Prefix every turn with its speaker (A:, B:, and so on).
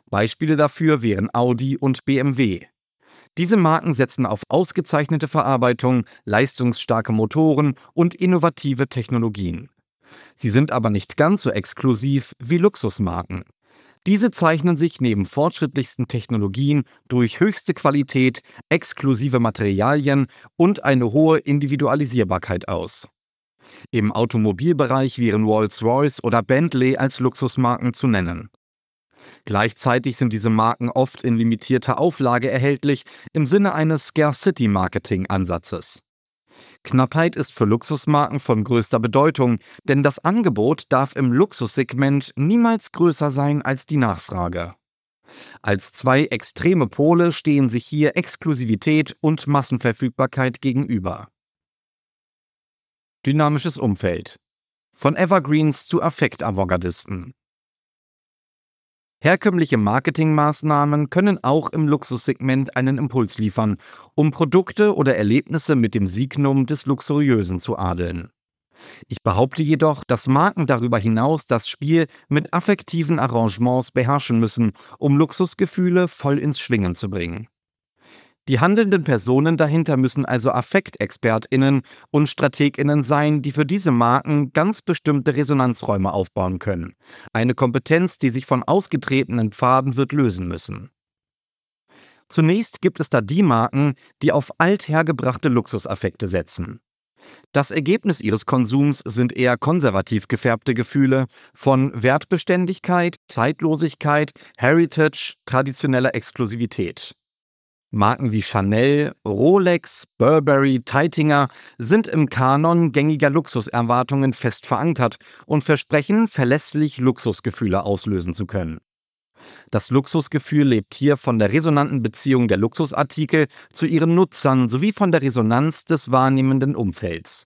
A: Beispiele dafür wären Audi und BMW. Diese Marken setzen auf ausgezeichnete Verarbeitung, leistungsstarke Motoren und innovative Technologien. Sie sind aber nicht ganz so exklusiv wie Luxusmarken. Diese zeichnen sich neben fortschrittlichsten Technologien durch höchste Qualität, exklusive Materialien und eine hohe Individualisierbarkeit aus. Im Automobilbereich wären Rolls-Royce oder Bentley als Luxusmarken zu nennen. Gleichzeitig sind diese Marken oft in limitierter Auflage erhältlich im Sinne eines Scarcity-Marketing-Ansatzes. Knappheit ist für Luxusmarken von größter Bedeutung, denn das Angebot darf im Luxussegment niemals größer sein als die Nachfrage. Als zwei extreme Pole stehen sich hier Exklusivität und Massenverfügbarkeit gegenüber. Dynamisches Umfeld. Von Evergreens zu Affekt-Avantgardisten. Herkömmliche Marketingmaßnahmen können auch im Luxussegment einen Impuls liefern, um Produkte oder Erlebnisse mit dem Signum des Luxuriösen zu adeln. Ich behaupte jedoch, dass Marken darüber hinaus das Spiel mit affektiven Arrangements beherrschen müssen, um Luxusgefühle voll ins Schwingen zu bringen. Die handelnden Personen dahinter müssen also AffektexpertInnen und StrategInnen sein, die für diese Marken ganz bestimmte Resonanzräume aufbauen können. Eine Kompetenz, die sich von ausgetretenen Pfaden wird lösen müssen. Zunächst gibt es da die Marken, die auf althergebrachte Luxusaffekte setzen. Das Ergebnis ihres Konsums sind eher konservativ gefärbte Gefühle von Wertbeständigkeit, Zeitlosigkeit, Heritage, traditioneller Exklusivität. Marken wie Chanel, Rolex, Burberry, Taitinger sind im Kanon gängiger Luxuserwartungen fest verankert und versprechen, verlässlich Luxusgefühle auslösen zu können. Das Luxusgefühl lebt hier von der resonanten Beziehung der Luxusartikel zu ihren Nutzern sowie von der Resonanz des wahrnehmenden Umfelds.